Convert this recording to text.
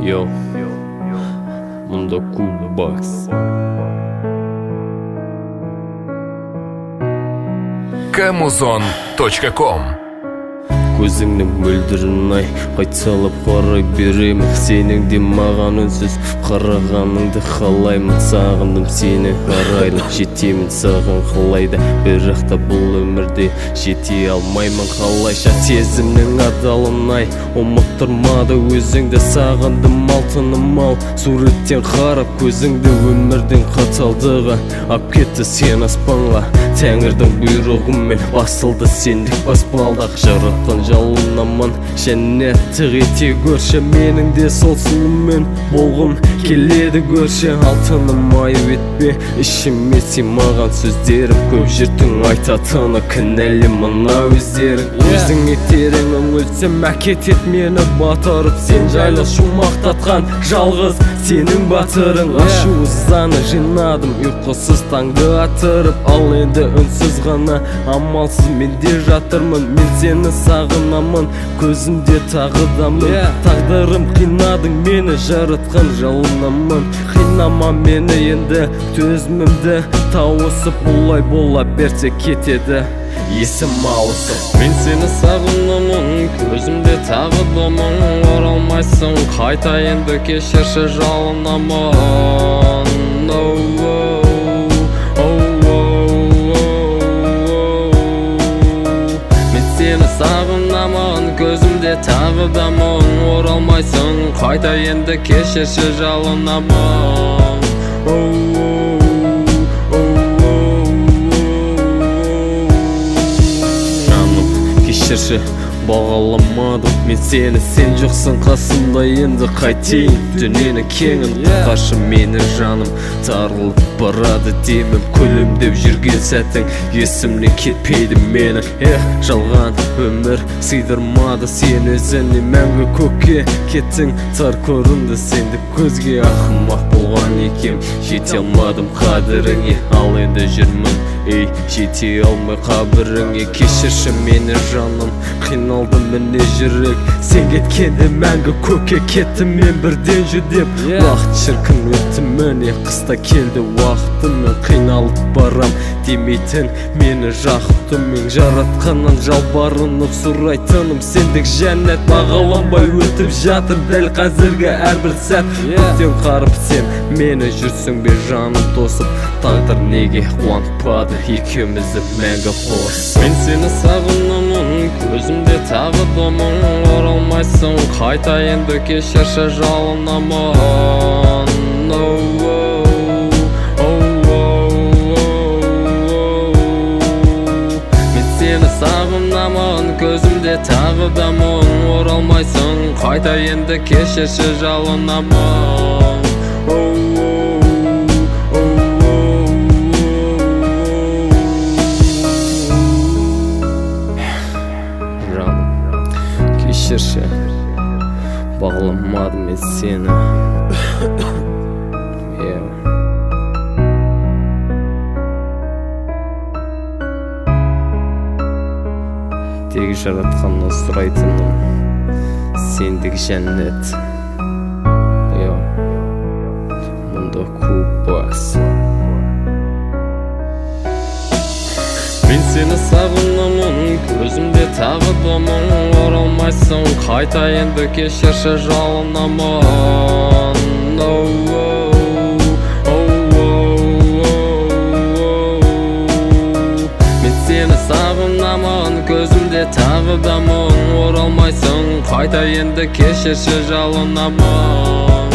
Yo, Mundo Coolbox. Kamuzon.com. Көзіңнің мөлдірін ай қайталап қарай беремін, сенің де маған үнсіз қарағаныңды қалаймын. Сағындым сені арайлы, жетемін саған қалайда, бірақ та бұл өмірде жете алмаймын қалайша. Сезімнің адалын ай ұмыттырмады өзіңді, сағындым алтыным ал. Суреттен қарап көзіңді өмірдің қаталдығы ап кетті сен аспанға, тәңірдің бұйрығымен басылды сендік баспалдақ. Жаратқан жалынамын жәннәтті ете көрші, менің де сол сұлумен болғым келеді көрші. Алтыным айып етпе ішіме сыймаған сөздерім, көп жұрттың айтатыны кінәлі мына өздерің. Өзіңе терең үңілсем әкетет мені батырып, сен жайлы шумақтатқан жалғыз сенің батырың. Ашу ызаны жинадым ұйқысыз таңды атырып, ал енді үнсіз ғана амалсыз менде жатырмын. Мен сені сағынамын, көзімде тағыдамын. Тағдырым қинадың мені, жаратқан жалынамын. Қинама мені енді, төзімімді тауысып, бұлай бола берсе кетеді есім ауысып. Мен сені сағынамын, көзімде тағыдамын. Оралмайсың қайта енді, кешірші жалынамын. Мен сені сағынамын, көзімде тағыдамын. Оралмайсың қайта енді, кешірші жалынамын. Кешірші бағаламадым мен сені, сен жоқсың қасымда, енді қайтейін дүниенің кеңін. Құтқаршы мені жаным, тарылып барады демім, күлімдеп жүрген сәтің есімнен кетпейді менің. Жалған өмір сыйдырмады сен өзіне, мәңгі көкке кеттің тар көрінді сенді көзге. Ақымақ болған екем, жете алмадым қадіріңе, ал енді жүрмін ей жете алмай қабіріңе. Кешірші мені жаным, қиналдым міне жүрек, сен кеткенде мәңгі көкке кеттім мен бірден жүдеп. Уақыт шіркін өтті міне, қыста келді уақытым, мен қиналып барам демейтін мені жақты. Мен жаратқаннан жалбарынып сұрайтыным, сендік жәннат бағаланбай өтіп жатыр дәл қазіргі әрбір сәт. Көктен қарып сен мені жүрсің бе жаным тосып, тағдыр неге қуантпады екеумізді мәңгі қос. Мен сені сағынамын, көзімде тағыдамын. Оралмайсың қайта енді, кешірші жалынамын. Мен сені сағынамын, көзімде тағыдамын. Оралмайсың қайта енді, кешірші жалынамын. Кешірші бағаламадым мен сені. Тегі жаратқаннан сұрайтыным, сендік жәннат. Mundo Coolbox. Мен сені сағынамын, көзімде тағыдамын. Оралмайсың қайта енді, кешірші жалынамын. Мен сені сағынамын, көзімде тағыдамын. Оралмайсың қайта енді, кешірші жалынамын.